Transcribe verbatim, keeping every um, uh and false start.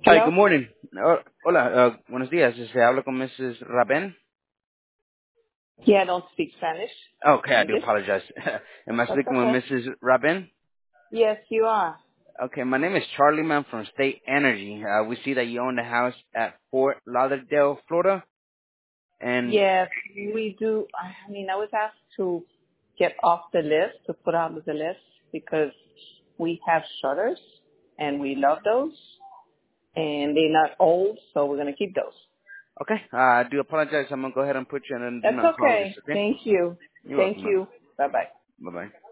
Hi, Hello? good morning. Oh, hola, uh, buenos días. Se habla con missus Raben. Yeah, I don't speak Spanish. Okay, I do English? apologize. Am I That's speaking with okay. missus Raben? Yes, you are. Okay, my name is Charlie, man, from State Energy. Uh, we see that you own the house at Fort Lauderdale, Florida. And, Yes, we do. I mean, I was asked to get off the list, to put out of the list, because we have shutters, and we love those, and they're not old, so we're going to keep those. okay, uh, I do apologize. I'm going to go ahead and put you in a do That's not call list, okay. okay? Thank you. You're Thank welcome, man. you. Bye-bye. Bye-bye.